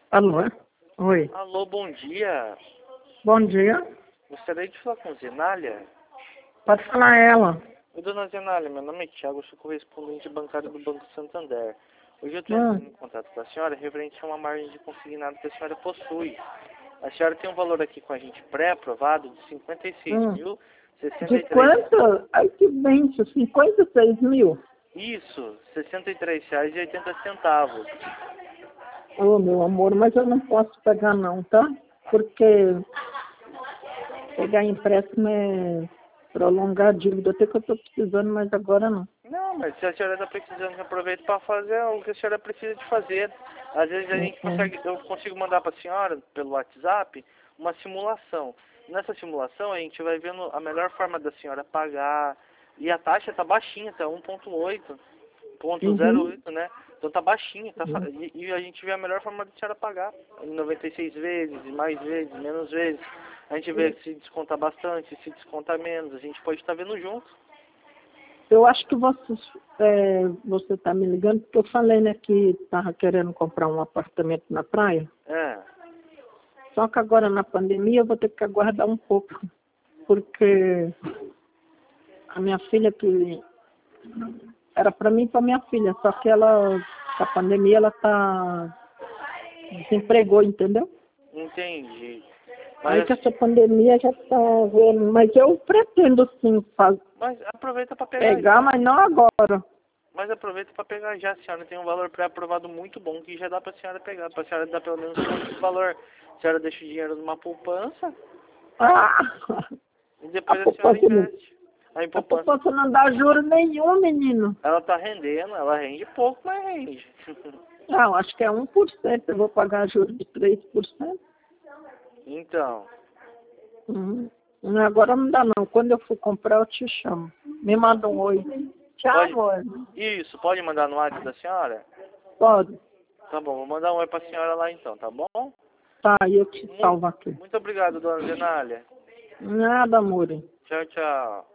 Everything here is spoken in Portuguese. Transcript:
Alô? Oi. Alô, bom dia. Bom dia. Gostaria de falar com Zenália. Pode falar ela. Oi, dona Zenália, meu nome é Thiago, sou correspondente bancário do Banco Santander. Hoje eu estou entrando em contato com a senhora referente a uma margem de consignado que a senhora possui. A senhora tem um valor aqui com a gente pré-aprovado de De 56.063. quanto? Ai, que benção. 56 mil. Isso, R$ 63,80. Ô, meu amor, mas eu não posso pegar não, tá? Porque pegar empréstimo é prolongar a dívida. Até que eu estou precisando, mas agora não. Não, mas se a senhora está precisando, aproveita para fazer o que a senhora precisa de fazer. Às vezes a gente consegue, eu consigo mandar para a senhora, pelo WhatsApp, uma simulação. Nessa simulação a gente vai vendo a melhor forma da senhora pagar. E a taxa tá baixinha, tá 1,8, 0,8, né? Então tá baixinha, e a gente vê a melhor forma da senhora pagar. Em 96 vezes, mais vezes, menos vezes. A gente vê se desconta bastante, se desconta menos. A gente pode estar vendo junto. Eu acho que você está me ligando porque eu falei, né, que estava querendo comprar um apartamento na praia. É. Só que agora na pandemia eu vou ter que aguardar um pouco. Porque a minha filha que era para mim e para minha filha, só que ela, com a pandemia, ela desempregou, entendeu? Entendi. Aí que essa pandemia já está vendo, mas eu pretendo sim Mas aproveita para pegar pegar, já. mas não agora. Mas aproveita para pegar já. A senhora tem um valor pré-aprovado muito bom que já dá para a senhora pegar. Para a senhora dar pelo menos um valor. A senhora deixa o dinheiro numa poupança Ah, e depois a senhora poupança investe. A a poupança, poupança não dá juro nenhum, menino. ela tá rendendo, ela rende pouco, mas rende. Não, acho que é 1%. Eu vou pagar juros de 3%. Então, Agora não dá não. Quando eu for comprar, eu te chamo. Me manda um oi. Tchau, pode, amor. isso, pode mandar no WhatsApp da senhora? Pode. Tá bom, vou mandar um oi pra senhora lá então, tá bom? Tá, e eu te salvo aqui. Muito obrigado, dona Zenália. Nada, amor. Tchau, tchau.